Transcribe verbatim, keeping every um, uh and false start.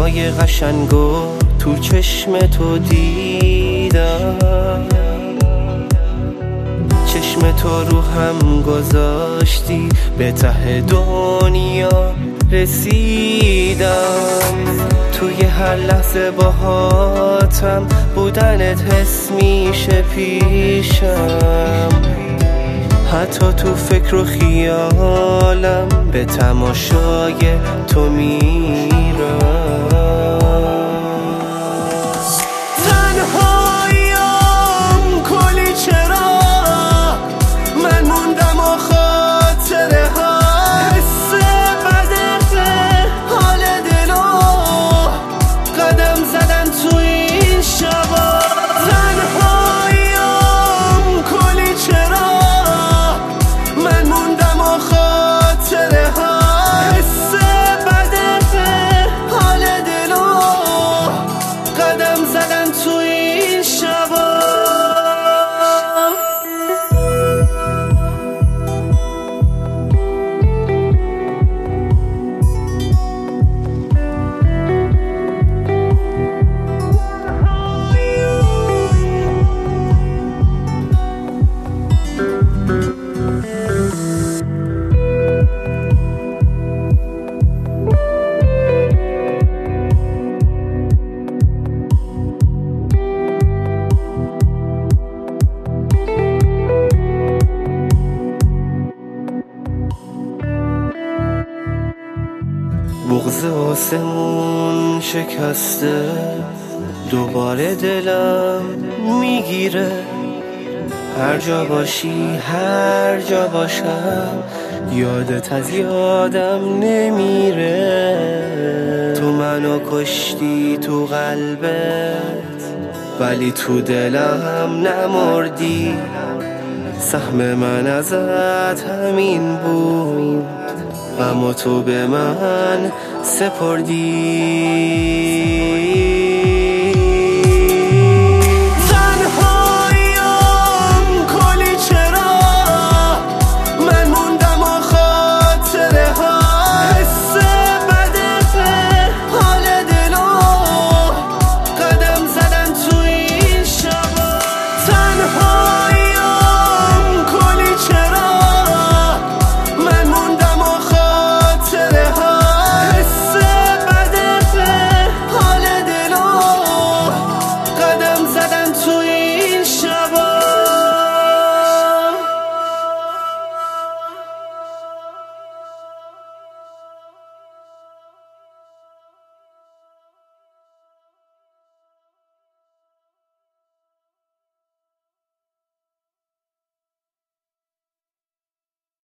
چشمای قشنگو تو چشم تو دیدم، چشم تو رو هم گذاشتی به ته دنیا رسیدم. توی هر لحظه باهاتم بودنت حس میشه پیشم، حتی تو فکر و خیالم به تماشای تو میرم. تنهاییم کلی چرا من موندم و خاطره ها حس بده حال دلو قدم زدن تو این شبا. تنهاییم کلی چرا من موندم و خاطره ها حس بده حال دلو قدم زدن تو این شبا. بغض آسمون شکسته دوباره دلم میگیره، هر جا باشی هر جا باشم یادت از یادم نمیره. تو منو کشتی تو قلبت ولی تو دلم نمردی، سهم من ازت همین بود اما تو به من سپردی.